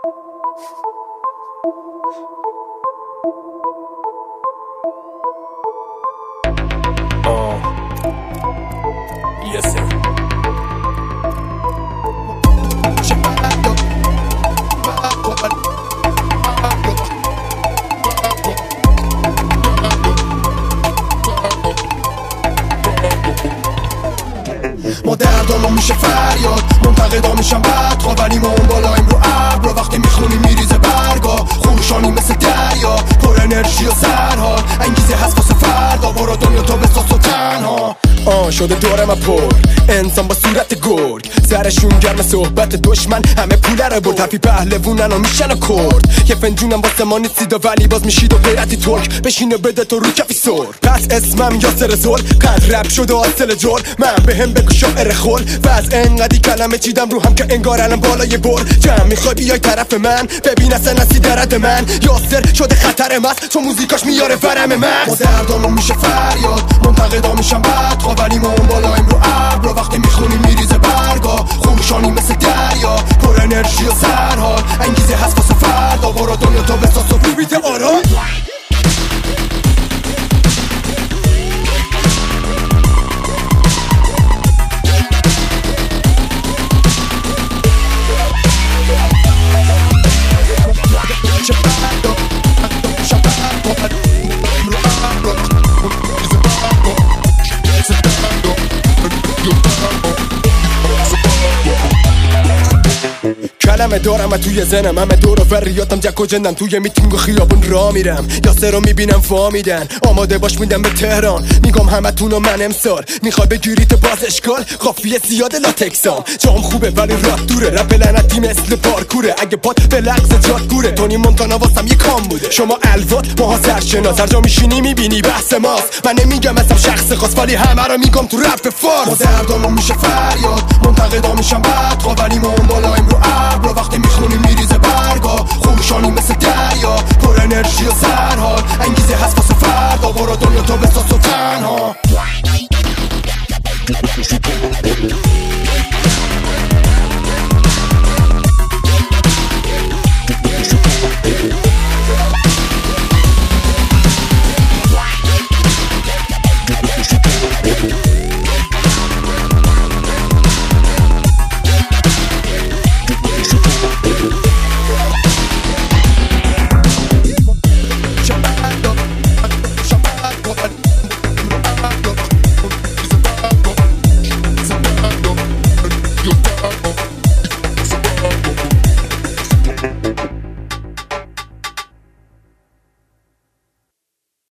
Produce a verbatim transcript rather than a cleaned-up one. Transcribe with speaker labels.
Speaker 1: Uh, yes sir.
Speaker 2: ما دردامو میشه فریاد، منتقدا میشم بدخوا، ولی ما اون بالایم رو ابرا. وقتی میخونی میریزه برگا، خروشانی مثل دریا، پر انرژی و سرحال، انگیزه هست واسه فردا. برو دنیا تو بساز و تنها آن شده دورم پر انسان با صورت گرگ، سرشون گرم صحبت دشمن، همه پوله رو برد، حرفی پهلوونن و میشن و کرد. یه فنجونم واسه ما نیستید و ولی باز میشید و غیرتی ترک، بشین و بده تو رو کفی سر. پس اسمم یاسر زل، قد رپ شده حاصل جل، من بهم بگو شاعر خل، و از انقدی کلمه چیدم رو هم که انگار الان بالای بر. جمع میخوای بیای طرف من، ببین اصلا نسی درد من، یاسر شده خطر مست چون موزیکاش میاره ورم من. ما دردامو میشه فریاد، منتقدا میشم بدخوا، ولی ما اون بالایم رو ابرا. وقتی میخونی میریزه برگا، خروشانی مثل دریا، پر انرژی و سرحال، انگیزه هست واسه فردا. برو دنیا تو بساز و بیت آرام. کلمه دارم توی زنم، همه دور و فریاتم جک و جندم، توی میتینگ و خیابون را میرم، یاسر رو میبینم فامیدن، آماده باش میدم به تهران. میگم همه تونو من امسال میخوای بگیری تو باز اشکال، قافیه زیاده لاتکسام، جام خوبه ولی رات دوره، رپ لعنتی مثل پارکوره، اگه پات به لغز جات گوره. تونی مونتانا واسم یه کام بوده، شما الوات ماها سرشناس، هر جا میشینی میبینی بحث ماست. من نمیگم مثلا شخص خاص، ولی همه رو میگم تو رپ فارس. ما دردامو میشه فریاد، منتقدا میشم بدخوا، ولی ما اون بالایم رو ابرا.